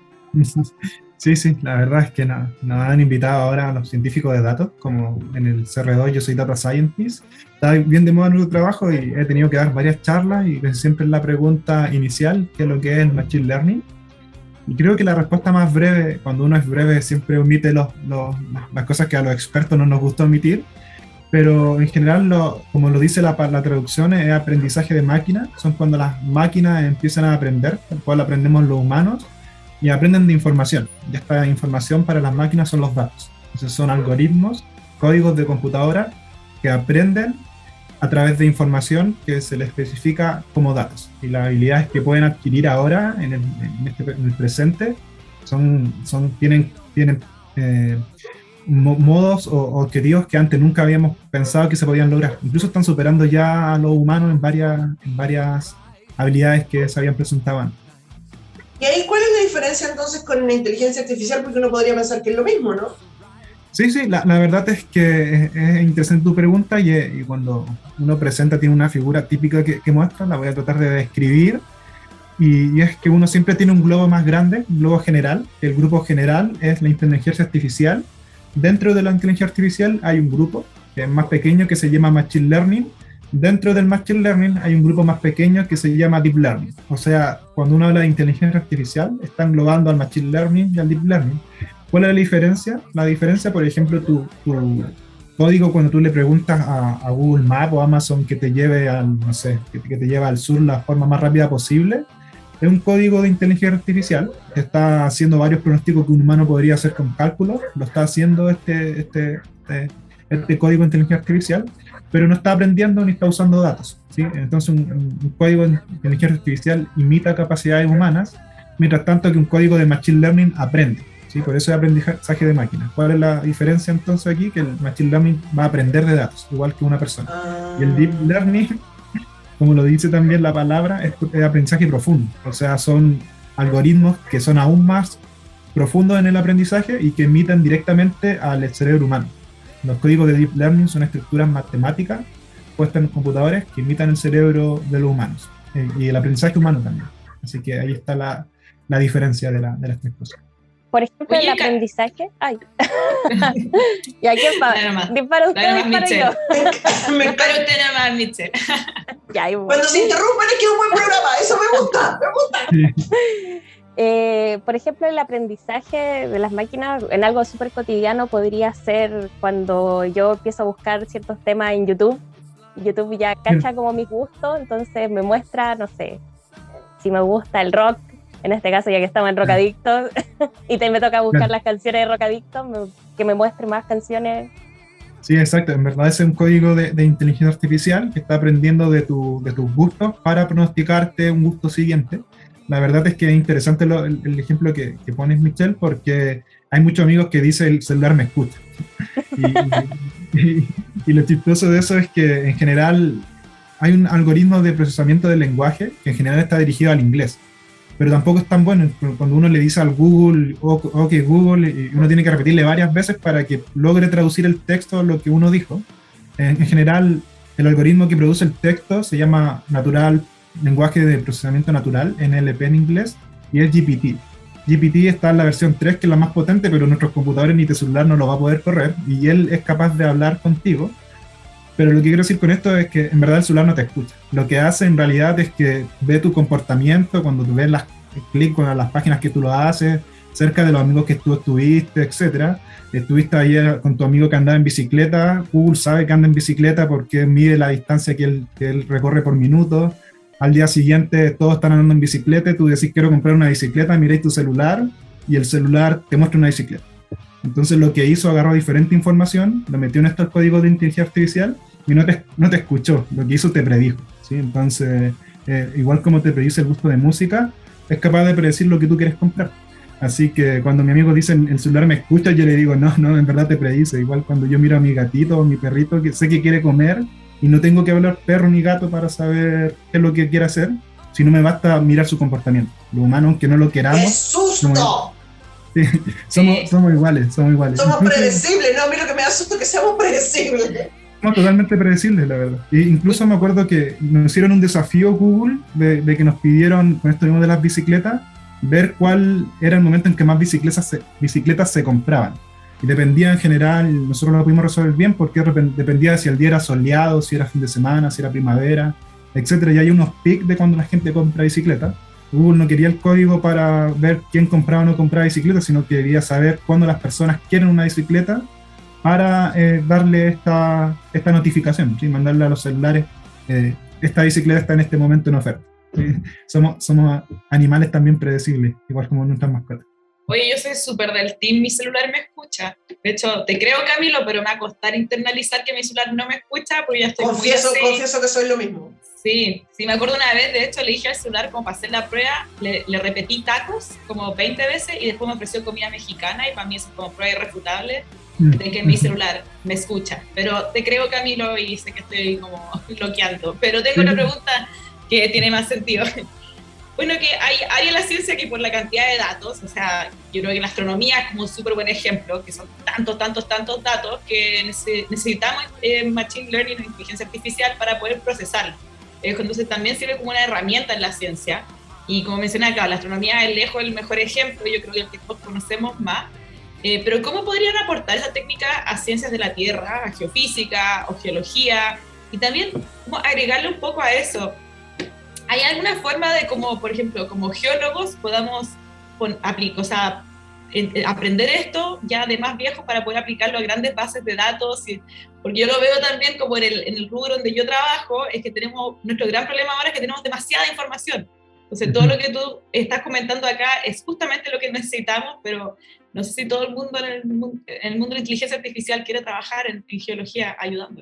Sí, sí, la verdad es que nos no han invitado ahora a los científicos de datos, como en el C R dos yo soy Data Scientist. Está bien de moda en nuestro trabajo y he tenido que dar varias charlas y siempre es la pregunta inicial, ¿qué es lo que es el Machine Learning? Y creo que la respuesta más breve, cuando uno es breve siempre omite los, los, las cosas que a los expertos no nos gusta omitir, pero en general, lo, como lo dice la, la traducción, es aprendizaje de máquina, son cuando las máquinas empiezan a aprender, el cual aprendemos los humanos, y aprenden de información. Y esta información para las máquinas son los datos. Entonces son algoritmos, códigos de computadora que aprenden a través de información que se les especifica como datos. Y las habilidades que pueden adquirir ahora, en el, en este, en el presente, son, son, tienen, tienen eh, modos o objetivos que antes nunca habíamos pensado que se podían lograr. Incluso están superando ya a los humanos en varias, en varias habilidades que se habían presentado antes. ¿Y ahí cuál es la diferencia entonces con la inteligencia artificial? Porque uno podría pensar que es lo mismo, ¿no? Sí, sí, la, la verdad es que es, es interesante tu pregunta y, y cuando uno presenta tiene una figura típica que, que muestra, la voy a tratar de describir, y, y es que uno siempre tiene un globo más grande, un globo general. El grupo general es la inteligencia artificial. Dentro de la inteligencia artificial hay un grupo que es más pequeño que se llama Machine Learning. Dentro del Machine Learning hay un grupo más pequeño que se llama Deep Learning. O sea, cuando uno habla de inteligencia artificial, está englobando al Machine Learning y al Deep Learning. ¿Cuál es la diferencia? La diferencia, por ejemplo, tu, tu código cuando tú le preguntas a, a Google Maps o Amazon que te lleve al, no sé, que, que te lleve al sur la forma más rápida posible, es un código de inteligencia artificial que está haciendo varios pronósticos que un humano podría hacer con cálculos. Lo está haciendo este, este, este, este código de inteligencia artificial. pero no está aprendiendo ni está usando datos, ¿sí? Entonces un, un código de inteligencia artificial imita capacidades humanas, mientras tanto que un código de Machine Learning aprende, ¿sí? Por eso es aprendizaje de máquinas. ¿Cuál es la diferencia entonces aquí? Que el Machine Learning va a aprender de datos, igual que una persona. Ah. Y el Deep Learning, como lo dice también la palabra, es, es aprendizaje profundo. O sea, son algoritmos que son aún más profundos en el aprendizaje y que imitan directamente al cerebro humano. Los códigos de Deep Learning son estructuras matemáticas puestas en computadores que imitan el cerebro de los humanos, eh, y el aprendizaje humano también. Así que ahí está la, la diferencia de, la, de las tres cosas. Por ejemplo, Oye, el Ca- aprendizaje. Ay. ¿Y a quién va? Dale nomás. ¿Dispara usted Dale o nomás, disparo yo? Michelle. Me Pero encanta. usted nada más, Michelle. Ya, ahí voy. Cuando se interrumpen es que es un buen programa, eso me gusta, me gusta. Eh, por ejemplo, el aprendizaje de las máquinas en algo súper cotidiano podría ser cuando yo empiezo a buscar ciertos temas en YouTube. YouTube ya cacha como mis gustos, entonces me muestra, no sé, si me gusta el rock, en este caso ya que estamos en Rockadictos, y te, me toca buscar Claro. las canciones de Rockadictos, me- que me muestre más canciones. Sí, exacto. En verdad ese es un código de, de inteligencia artificial que está aprendiendo de, tu, de tus gustos para pronosticarte un gusto siguiente. La verdad es que es interesante lo- el, el ejemplo que, que pones, Michelle, porque hay muchos amigos que dicen el celular me escucha. Y, y- y lo chistoso de eso es que en general hay un algoritmo de procesamiento del lenguaje que en general está dirigido al inglés, pero tampoco es tan bueno cuando uno le dice al Google, ok, ok, Google, y uno tiene que repetirle varias veces para que logre traducir el texto a lo que uno dijo. En, en general, el algoritmo que produce el texto se llama Natural Lenguaje de Procesamiento Natural, N L P en inglés, y es G P T. G P T está en la versión tres, que es la más potente, pero nuestros computadores ni tu celular no lo va a poder correr, y él es capaz de hablar contigo. Pero lo que quiero decir con esto es que en verdad el celular no te escucha. Lo que hace en realidad es que ve tu comportamiento cuando tú ves las clic con las páginas que tú lo haces, cerca de los amigos que tú estuviste, etcétera. Estuviste ayer con tu amigo que andaba en bicicleta, Google sabe que anda en bicicleta porque mide la distancia que él, que él recorre por minuto. Al día siguiente todos están andando en bicicleta y tú decís quiero comprar una bicicleta, miráis tu celular y el celular te muestra una bicicleta. Entonces lo que hizo, agarró diferente información, lo metió en estos códigos de inteligencia artificial y no te, no te escuchó, lo que hizo te predijo, ¿sí? Entonces, eh, igual como te predice el gusto de música, es capaz de predecir lo que tú quieres comprar. Así que cuando mi amigo dice el celular me escucha, yo le digo no, no, en verdad te predice. Igual cuando yo miro a mi gatito o mi perrito que sé que quiere comer y no tengo que hablar perro ni gato para saber qué es lo que quiere hacer, sino me basta mirar su comportamiento. Los humanos, aunque no lo ¡Qué queramos, susto! sí, somos, Sí. somos iguales, somos iguales. Somos Incluso- predecibles, no, a mí lo que me da susto es que seamos predecibles. No, totalmente predecibles, la verdad. E incluso me acuerdo que nos hicieron un desafío Google de, de que nos pidieron, con esto mismo de las bicicletas, ver cuál era el momento en que más bicicletas se, bicicletas se compraban. Y dependía en general, nosotros lo pudimos resolver bien porque repen- dependía de si el día era soleado, si era fin de semana, si era primavera, etcétera. Y hay unos pics de cuando la gente compra bicicleta. Google no quería el código para ver quién compraba o no compraba bicicleta, sino que quería saber cuándo las personas quieren una bicicleta para eh, darle esta, esta notificación, ¿sí? Mandarle a los celulares, eh, esta bicicleta está en este momento en oferta. ¿Sí? Somos, somos animales también predecibles, igual como nuestras mascotas. Oye, yo soy súper del team, mi celular me escucha. De hecho, te creo, Camilo, pero me va a costar internalizar que mi celular no me escucha porque ya estoy Confieso, muy así. confieso que soy lo mismo. Sí, sí, me acuerdo una vez, de hecho, le dije al celular, como para hacer la prueba, le, le repetí tacos como veinte veces y después me ofreció comida mexicana y para mí eso es como prueba irrefutable de que mi celular me escucha. Pero te creo, Camilo, y sé que estoy como bloqueando. Pero tengo una pregunta que tiene más sentido. Bueno, que hay área de la ciencia que por la cantidad de datos, o sea, yo creo que la astronomía es como un súper buen ejemplo, que son tantos, tantos, tantos datos que nece- necesitamos eh, Machine Learning o inteligencia artificial para poder procesarlo. Eh, entonces también sirve como una herramienta en la ciencia. Y como mencioné acá, la astronomía es lejos el mejor ejemplo, yo creo que el que todos conocemos más. Eh, pero ¿cómo podrían aportar esa técnica a ciencias de la Tierra, a geofísica o geología? Y también ¿cómo agregarle un poco a eso? ¿Hay alguna forma de, como por ejemplo, como geólogos, podamos pon, apli- o sea, en, en aprender esto ya de más viejo para poder aplicarlo a grandes bases de datos? Y, porque yo lo veo también como en el, en el rubro donde yo trabajo, es que tenemos, nuestro gran problema ahora es que tenemos demasiada información. Entonces, todo lo que tú estás comentando acá es justamente lo que necesitamos, pero no sé si todo el mundo en el, mun- en el mundo de la inteligencia artificial quiere trabajar en, en geología ayudándonos.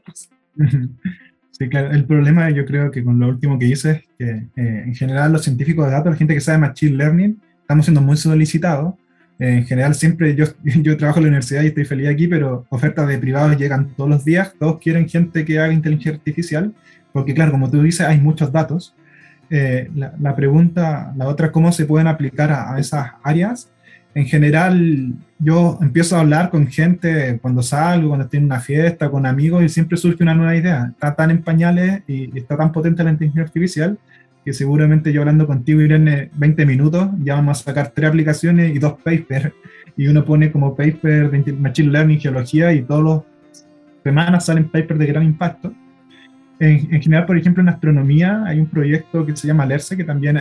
Sí, claro. El problema yo creo que con lo último que dices es que eh, en general los científicos de datos, la gente que sabe Machine Learning, estamos siendo muy solicitados. Eh, en general siempre yo, yo trabajo en la universidad y estoy feliz aquí, pero ofertas de privados llegan todos los días, todos quieren gente que haga inteligencia artificial, porque claro, como tú dices, hay muchos datos. Eh, la, la pregunta, la otra, ¿cómo se pueden aplicar a, a esas áreas? En general, yo empiezo a hablar con gente cuando salgo, cuando estoy en una fiesta, con amigos, y siempre surge una nueva idea. Está tan en pañales y, y está tan potente la inteligencia artificial que seguramente yo hablando contigo, Irene, veinte minutos, ya vamos a sacar tres aplicaciones y dos papers. Y uno pone como paper de Machine Learning, geología, y todas las semanas salen papers de gran impacto. En, en general, por ejemplo, en astronomía hay un proyecto que se llama LERCE, que también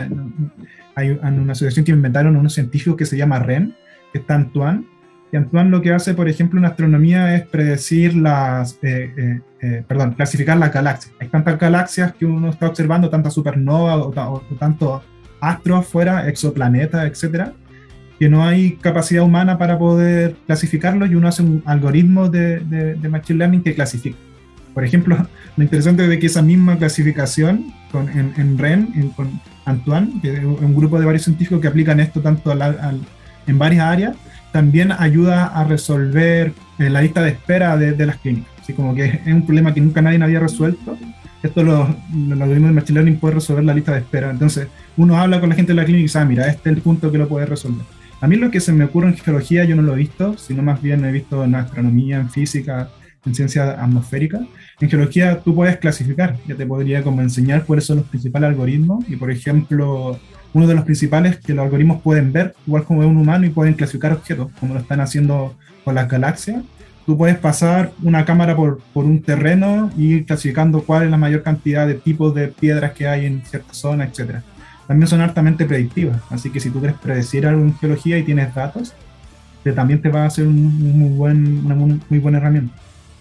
hay una asociación que inventaron unos científicos que se llama REN, que está Antoine. Y Antoine lo que hace, por ejemplo, en astronomía es predecir las, eh, eh, eh, perdón, clasificar las galaxias. Hay tantas galaxias que uno está observando, tantas supernovas o, o, o tantos astros afuera, exoplanetas, etcétera, que no hay capacidad humana para poder clasificarlos, y uno hace un algoritmo de, de, de Machine Learning que clasifica. Por ejemplo, lo interesante es que esa misma clasificación con, en, en REN, en, con Antoine, que es un grupo de varios científicos que aplican esto tanto al, al, en varias áreas, también ayuda a resolver eh, la lista de espera de, de las clínicas. Así como que es un problema que nunca nadie había resuelto. Esto los lo, algoritmos de Machine Learning pueden resolver la lista de espera. Entonces, uno habla con la gente de la clínica y dice, ah, mira, este es el punto que lo puede resolver. A mí lo que se me ocurre en geología yo no lo he visto, sino más bien he visto en astronomía, en física, en ciencia atmosférica. En geología tú puedes clasificar, ya te podría como enseñar cuáles son los principales algoritmos, y por ejemplo, uno de los principales que los algoritmos pueden ver, igual como un humano, y pueden clasificar objetos, como lo están haciendo con las galaxias. Tú puedes pasar una cámara por, por un terreno y ir clasificando cuál es la mayor cantidad de tipos de piedras que hay en cierta zona, etcétera. También son altamente predictivas, así que si tú quieres predecir algo en geología y tienes datos, te, también te va a hacer un muy buen, una muy, muy buena herramienta.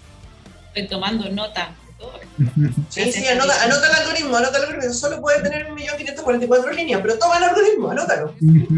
Estoy tomando nota. Sí, sí, anota, anota el algoritmo, anota el algoritmo. Solo puede tener un millón quinientas cuarenta y cuatro líneas, pero toma el algoritmo, anótalo.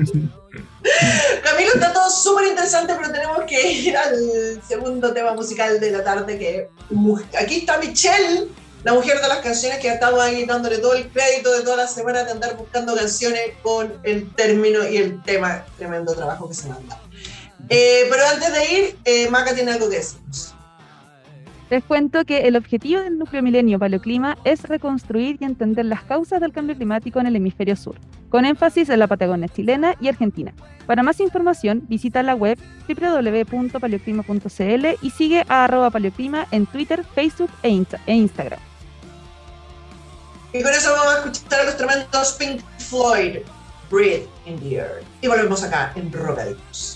Camilo, está todo súper interesante, pero tenemos que ir al segundo tema musical de la tarde, que aquí está Michelle, la mujer de las canciones, que ha estado ahí dándole todo el crédito de toda la semana de andar buscando canciones con el término y el tema. Tremendo trabajo que se manda. Eh, pero antes de ir, eh, Maca tiene algo que decirnos. Les cuento que el objetivo del Núcleo Milenio Paleoclima es reconstruir y entender las causas del cambio climático en el hemisferio sur, con énfasis en la Patagonia chilena y Argentina. Para más información, visita la web doble u doble u doble u punto paleoclima punto c l y sigue a arroba paleoclima en Twitter, Facebook e, Insta- e Instagram. Y con eso vamos a escuchar a los tremendos Pink Floyd, Breathe in the Air. Y volvemos acá en Rocadicos.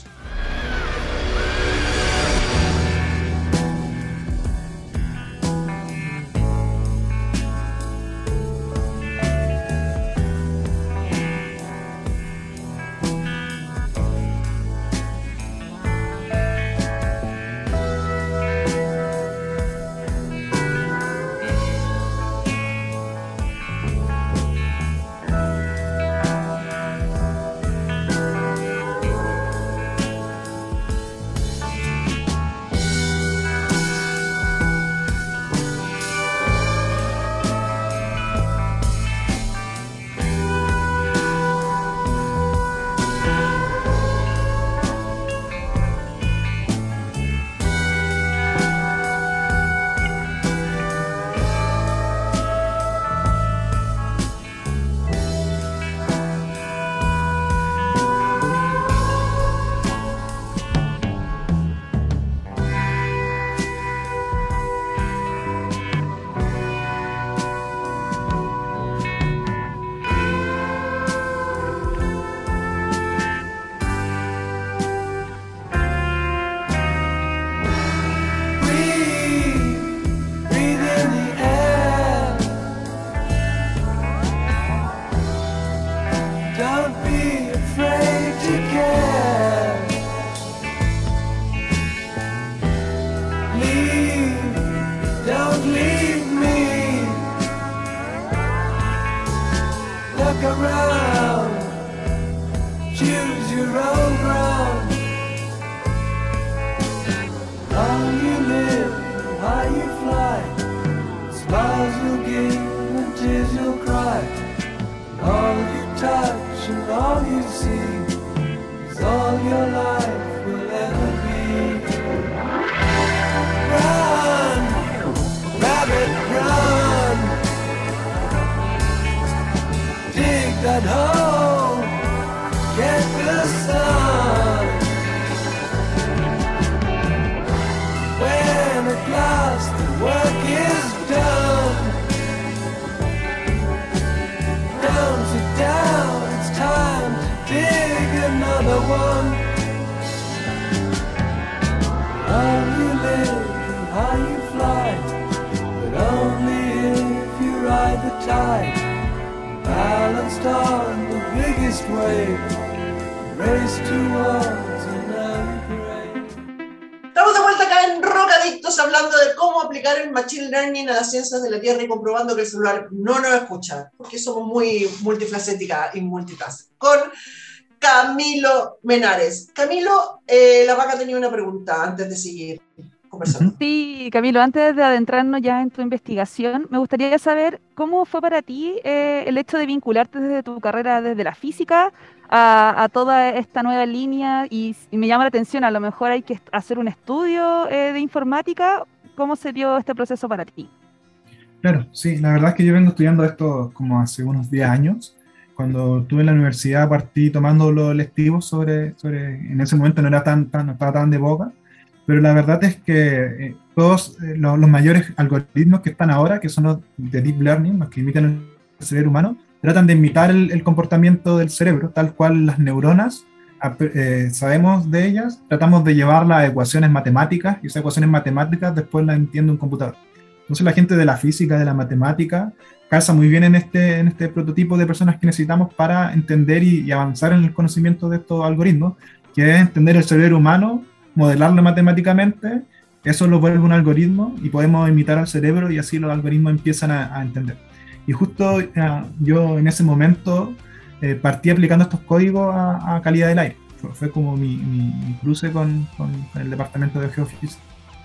start the biggest wave, race towards an upgrade. Estamos de vuelta acá en Rocadictos hablando de cómo aplicar el Machine Learning a las ciencias de la Tierra y comprobando que el celular no nos escucha, porque somos muy multifacética y multitask. Con Camilo Menares. Camilo, eh, la vaca tenía una pregunta antes de seguir conversando. Sí, Camilo, antes de adentrarnos ya en tu investigación, me gustaría saber cómo fue para ti eh, el hecho de vincularte desde tu carrera, desde la física, a, a toda esta nueva línea, y, y me llama la atención, a lo mejor hay que hacer un estudio eh, de informática. ¿Cómo se dio este proceso para ti? Claro, sí, la verdad es que yo vengo estudiando esto como hace unos diez años. Cuando estuve en la universidad partí tomando los lectivos sobre, sobre en ese momento no era tan, tan, no estaba tan de boga, pero la verdad es que eh, todos eh, los, los mayores algoritmos que están ahora, que son los de Deep Learning, los que imitan el cerebro humano, tratan de imitar el, el comportamiento del cerebro, tal cual las neuronas, eh, sabemos de ellas, tratamos de llevarlas a ecuaciones matemáticas, y esas ecuaciones matemáticas después las entiende un computador. Entonces la gente de la física, de la matemática, calza muy bien en este, en este prototipo de personas que necesitamos para entender y, y avanzar en el conocimiento de estos algoritmos, que es entender el cerebro humano, modelarlo matemáticamente, eso lo vuelve un algoritmo y podemos imitar al cerebro y así los algoritmos empiezan a, a entender. Y justo uh, yo en ese momento eh, partí aplicando estos códigos a, a calidad del aire. Fue, fue como mi, mi, mi cruce con, con, con el departamento de geofísica.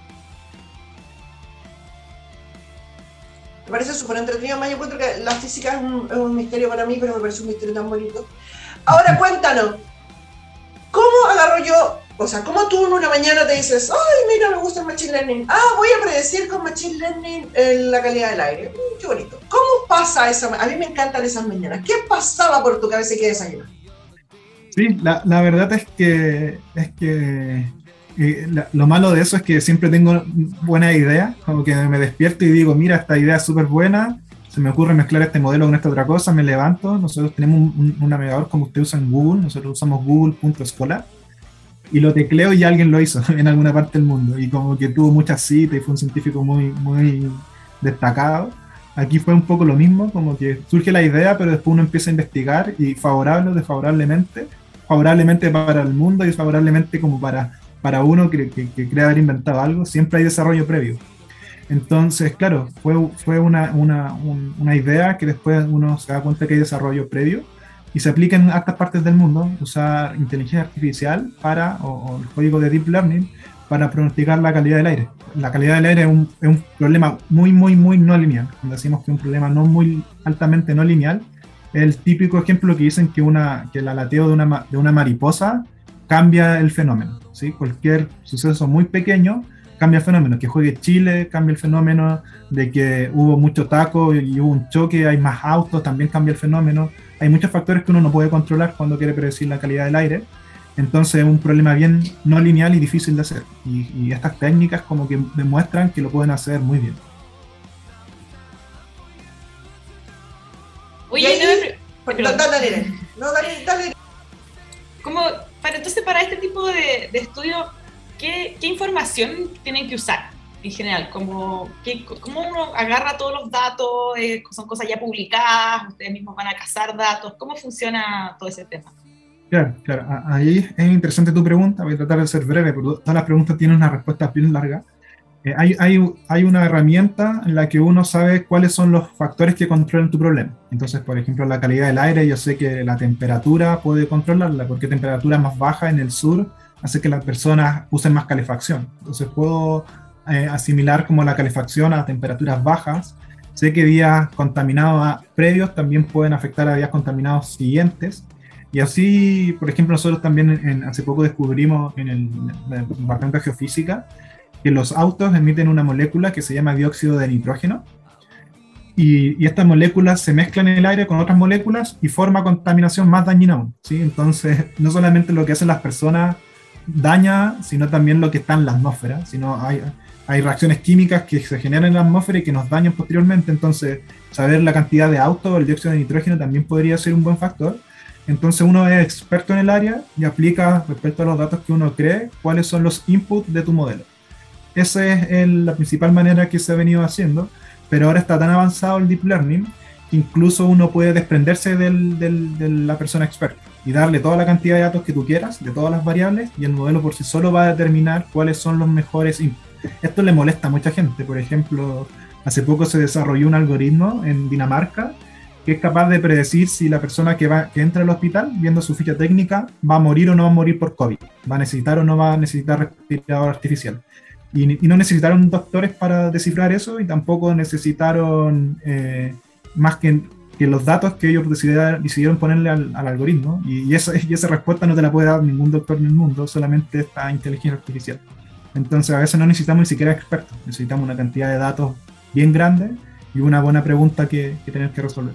Me parece súper entretenido, más yo encuentro que la física es un, es un misterio para mí, pero me parece un misterio tan bonito. Ahora cuéntanos, ¿cómo agarro yo, o sea, cómo tú en una mañana te dices, ay, mira, me gusta el Machine Learning, ah, voy a predecir con Machine Learning en la calidad del aire? Mm, qué bonito. ¿Cómo pasa esa? A mí me encantan esas mañanas. ¿Qué pasaba por tu cabeza y qué desayunas? Sí, la, la verdad es que, es que eh, la, lo malo de eso es que siempre tengo buenas ideas, como que me despierto y digo, mira, esta idea es súper buena, se me ocurre mezclar este modelo con esta otra cosa, me levanto, nosotros tenemos un, un, un navegador como usted usa en Google, nosotros usamos google punto scholar, y lo tecleo y alguien lo hizo en alguna parte del mundo, y como que tuvo muchas citas y fue un científico muy, muy destacado. Aquí fue un poco lo mismo, como que surge la idea, pero después uno empieza a investigar, y favorable o desfavorablemente, favorablemente para el mundo y desfavorablemente como para, para uno que, que, que cree haber inventado algo, siempre hay desarrollo previo. Entonces, claro, fue, fue una, una, un, una idea que después uno se da cuenta que hay desarrollo previo y se aplica en otras partes del mundo, usar inteligencia artificial para, o, o el código de Deep Learning para pronosticar la calidad del aire. La calidad del aire es un, es un problema muy, muy, muy no lineal. Cuando decimos que es un problema no muy altamente no lineal, es el típico ejemplo que dicen que, una, que el alateo de una, de una mariposa cambia el fenómeno, ¿sí? Cualquier suceso muy pequeño cambia el fenómeno, que juegue Chile cambia el fenómeno, de que hubo mucho taco y hubo un choque, hay más autos, también cambia el fenómeno. Hay muchos factores que uno no puede controlar cuando quiere predecir la calidad del aire, entonces es un problema bien no lineal y difícil de hacer, y, y estas técnicas como que demuestran que lo pueden hacer muy bien. Oye, ahí, no, perdón, dale, no, dale, dale. ¿Cómo, para, entonces, para este tipo de, de estudio, ¿qué, ¿qué información tienen que usar en general? ¿Cómo, qué, ¿Cómo uno agarra todos los datos? Eh, ¿Son cosas ya publicadas? ¿Ustedes mismos van a cazar datos? ¿Cómo funciona todo ese tema? Claro, claro. Ahí es interesante tu pregunta. Voy a tratar de ser breve, porque todas las preguntas tienen una respuesta bien larga. Eh, hay, hay, hay una herramienta en la que uno sabe cuáles son los factores que controlan tu problema. Entonces, por ejemplo, la calidad del aire, yo sé que la temperatura puede controlarla, porque temperatura más baja en el sur hace que las personas usen más calefacción. Entonces puedo eh, asimilar como la calefacción a temperaturas bajas. Sé que días contaminados a, previos también pueden afectar a días contaminados siguientes. Y así, por ejemplo, nosotros también en, en, hace poco descubrimos en el, en el departamento de geofísica que los autos emiten una molécula que se llama dióxido de nitrógeno, y, y estas moléculas se mezclan en el aire con otras moléculas y forma contaminación más dañina aún, ¿sí? Entonces, no solamente lo que hacen las personas daña, sino también lo que está en la atmósfera, sino hay, hay reacciones químicas que se generan en la atmósfera y que nos dañan posteriormente. Entonces, saber la cantidad de autos, el dióxido de nitrógeno también podría ser un buen factor. Entonces uno es experto en el área y aplica respecto a los datos que uno cree cuáles son los inputs de tu modelo. Esa es el, la principal manera que se ha venido haciendo, pero ahora está tan avanzado el Deep Learning que incluso uno puede desprenderse del, del, de la persona experta y darle toda la cantidad de datos que tú quieras, de todas las variables, y el modelo por sí solo va a determinar cuáles son los mejores inputs. Esto le molesta a mucha gente. Por ejemplo, hace poco se desarrolló un algoritmo en Dinamarca que es capaz de predecir si la persona que, va, que entra al hospital, viendo su ficha técnica, va a morir o no va a morir por COVID, va a necesitar o no va a necesitar respirador artificial. Y, y no necesitaron doctores para descifrar eso, y tampoco necesitaron eh, más que, que los datos que ellos decidieron, decidieron ponerle al, al algoritmo, y, y, esa, y esa respuesta no te la puede dar ningún doctor en el mundo, solamente esta inteligencia artificial. Entonces a veces no necesitamos ni siquiera expertos, necesitamos una cantidad de datos bien grande y una buena pregunta que, que tener que resolver.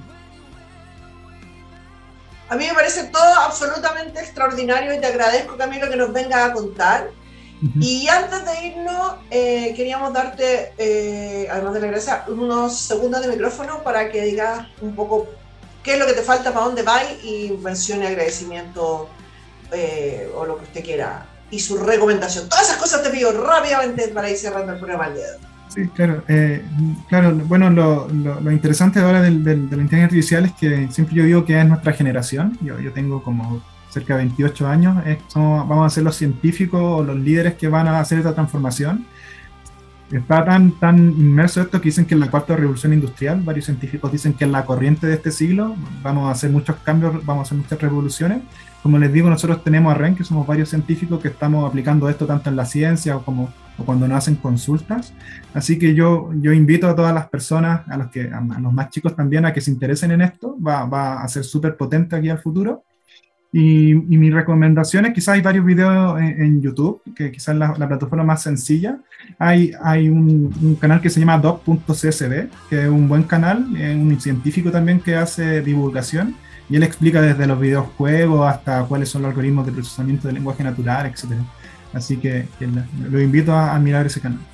A mí me parece todo absolutamente extraordinario y te agradezco, Camilo, que nos vengas a contar. Uh-huh. Y antes de irnos, eh, queríamos darte, eh, además de la gracia, unos segundos de micrófono para que digas un poco qué es lo que te falta, para dónde vas, y mencione agradecimiento eh, o lo que usted quiera, y su recomendación. Todas esas cosas te pido rápidamente para ir cerrando el programa al dedo. Sí, claro. Eh, claro, bueno, lo, lo, lo interesante ahora del, del, de la inteligencia artificial es que siempre yo digo que es nuestra generación. Yo, yo tengo como cerca de veintiocho años. Es, somos, vamos a ser los científicos o los líderes que van a hacer esta transformación. Está tan, tan inmerso esto que dicen que es la cuarta revolución industrial. Varios científicos dicen que es la corriente de este siglo. Vamos a hacer muchos cambios, vamos a hacer muchas revoluciones. Como les digo, nosotros tenemos a REN, que somos varios científicos que estamos aplicando esto tanto en la ciencia o, como, o cuando nos hacen consultas. Así que yo, yo invito a todas las personas, a los, que, a los más chicos también, a que se interesen en esto. Va, va a ser súper potente aquí al futuro. Y, y mi recomendación es, quizás hay varios videos en, en YouTube, que quizás es la, la plataforma más sencilla. Hay, hay un, un canal que se llama doc punto c s b, que es un buen canal, es un científico también que hace divulgación, y él explica desde los videojuegos hasta cuáles son los algoritmos de procesamiento del lenguaje natural, etcétera. Así que, que lo invito a, a mirar ese canal.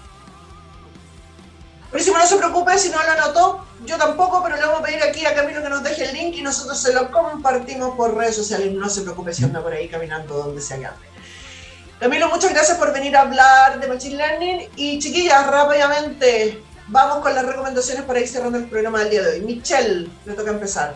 Buenísimo, no se preocupe si no lo anotó, yo tampoco, pero le vamos a pedir aquí a Camilo que nos deje el link y nosotros se lo compartimos por redes sociales. No se preocupe si anda por ahí caminando donde se haga. Camilo, muchas gracias por venir a hablar de Machine Learning. Y chiquillas, rápidamente, vamos con las recomendaciones para ir cerrando el programa del día de hoy. Michelle, le toca empezar.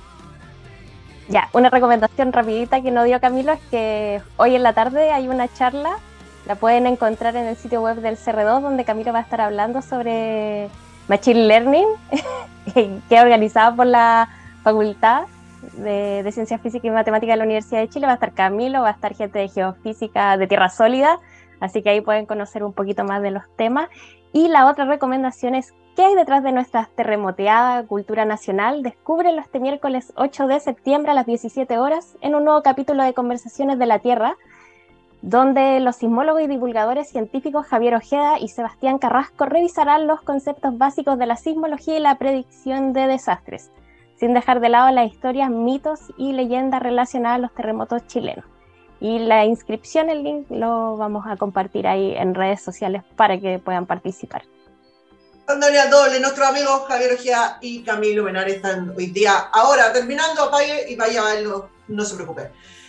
Ya, una recomendación rapidita que no dio Camilo es que hoy en la tarde hay una charla, la pueden encontrar en el sitio web del C R dos, donde Camilo va a estar hablando sobre Machine Learning, que es organizada por la Facultad de, de Ciencias Físicas y Matemáticas de la Universidad de Chile. Va a estar Camilo, va a estar gente de Geofísica de Tierra Sólida, así que ahí pueden conocer un poquito más de los temas. Y la otra recomendación es: ¿qué hay detrás de nuestra terremoteada cultura nacional? Descúbrelo este miércoles ocho de septiembre a las diecisiete horas en un nuevo capítulo de Conversaciones de la Tierra, donde los sismólogos y divulgadores científicos Javier Ojeda y Sebastián Carrasco revisarán los conceptos básicos de la sismología y la predicción de desastres, sin dejar de lado las historias, mitos y leyendas relacionadas a los terremotos chilenos. Y la inscripción, el link, lo vamos a compartir ahí en redes sociales para que puedan participar. Antonia Doble, nuestros amigos Javier Ojeda y Camilo Benares están hoy día. Ahora, terminando, apague y vaya a verlo, no se preocupe.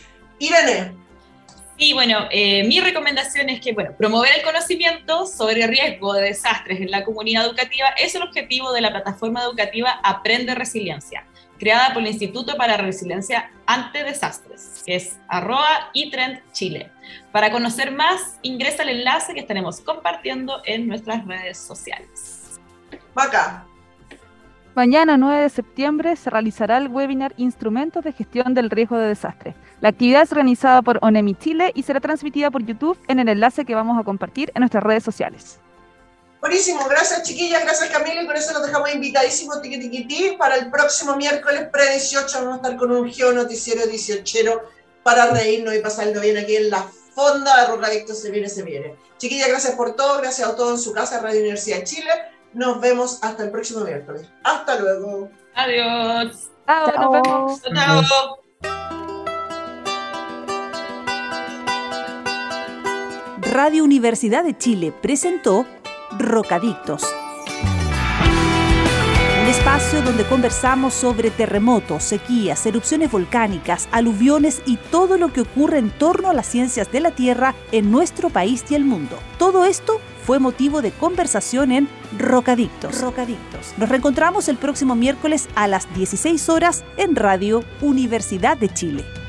Irene. Sí, bueno, eh, mi recomendación es que, bueno, promover el conocimiento sobre riesgo de desastres en la comunidad educativa es el objetivo de la plataforma educativa Aprende Resiliencia, creada por el Instituto para Resiliencia ante Desastres, que es arroba itrend Chile. Para conocer más, ingresa al enlace que estaremos compartiendo en nuestras redes sociales. Maca. Mañana, nueve de septiembre, se realizará el webinar Instrumentos de Gestión del Riesgo de Desastre. La actividad es organizada por ONEMI Chile y será transmitida por YouTube en el enlace que vamos a compartir en nuestras redes sociales. Buenísimo, gracias chiquillas, gracias Camilo, y con eso nos dejamos invitadísimos tiqui tiqui ti para el próximo miércoles pre dieciocho. Vamos a estar con un Geo Noticiero dieciochero para reírnos y pasarlo bien aquí en la fonda de Rocadicto. Se viene, se viene. Chiquillas, gracias por todo, gracias a todos en su casa, Radio Universidad de Chile. Nos vemos hasta el próximo miércoles. Hasta luego. Adiós. Chao, Chao. nos vemos. Chao. Radio Universidad de Chile presentó Rocadictos. Un espacio donde conversamos sobre terremotos, sequías, erupciones volcánicas, aluviones y todo lo que ocurre en torno a las ciencias de la Tierra en nuestro país y el mundo. Todo esto fue motivo de conversación en Rocadictos. Rocadictos. Nos reencontramos el próximo miércoles a las dieciséis horas en Radio Universidad de Chile.